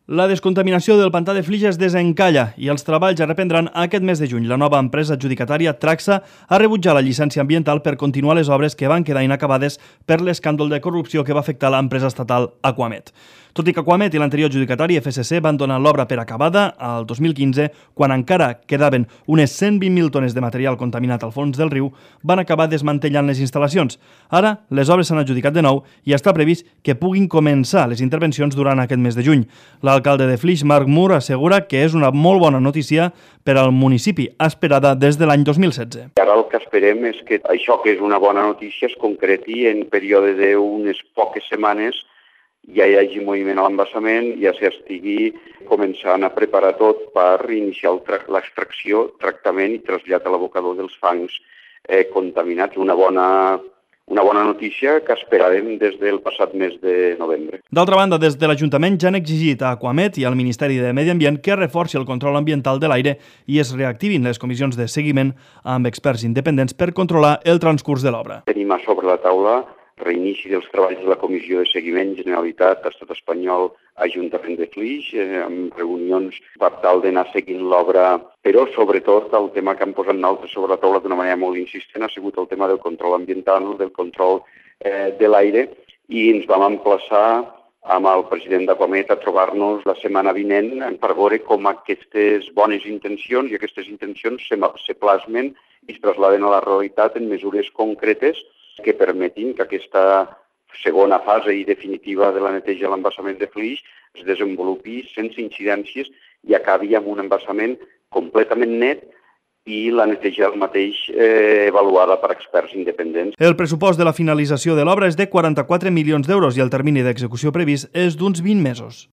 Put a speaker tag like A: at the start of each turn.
A: La descontaminació del pantà de Flix es desencalla i els treballs es reprendran aquest mes de juny. La nova empresa adjudicatària Traxa ha rebutjat la llicència ambiental per continuar les obres que van quedar inacabades per l'escàndol de corrupció que va afectar l'empresa estatal Aquamet. Tot i que Aquamet i l'anterior adjudicatari FSC van donar l'obra per acabada al 2015, quan encara quedaven unes 120.000 tones de material contaminat al fons del riu, van acabar desmantellant les instal·lacions. Ara, les obres s'han adjudicat de nou i està previst que puguin començar les intervencions durant aquest mes de juny. L'alcalde de Flix, Marc Mur, assegura que és una molt bona notícia per al municipi, esperada des de l'any 2016.
B: Ara el que esperem és que això, que és una bona notícia, es concreti en període d'unes poques setmanes, ja hi hagi moviment a l'embassament, ja s'estigui començant a preparar tot per iniciar l'extracció, tractament i trasllat a l'abocador dels fangs contaminats. Una bona notícia que esperàvem des del passat mes de novembre.
A: D'altra banda, des de l'Ajuntament ja han exigit a Aquamet i al Ministeri de Medi Ambient que reforci el control ambiental de l'aire i es reactivin les comissions de seguiment amb experts independents per controlar el transcurs de l'obra.
B: Tenim a sobre la taula reinici dels treballs de la Comissió de Seguiment, Generalitat, Estat Espanyol, Ajuntament de Flix, amb reunions per tal d'anar seguint l'obra, però sobretot el tema que han posat nosaltres sobre la taula d'una manera molt insistent ha sigut el tema del control ambiental, del control de l'aire, i ens vam emplaçar amb el president d'Aquamet a trobar-nos la setmana vinent per veure com aquestes bones intencions i aquestes intencions se plasmen i es trasladen a la realitat en mesures concretes que permetin que aquesta segona fase i definitiva de la neteja de l'embassament de Flix es desenvolupi sense incidències i acabi amb un embassament completament net i la neteja del mateix avaluada per experts independents.
A: El pressupost de la finalització de l'obra és de 44 milions d'euros i el termini d'execució previst és d'uns 20 mesos.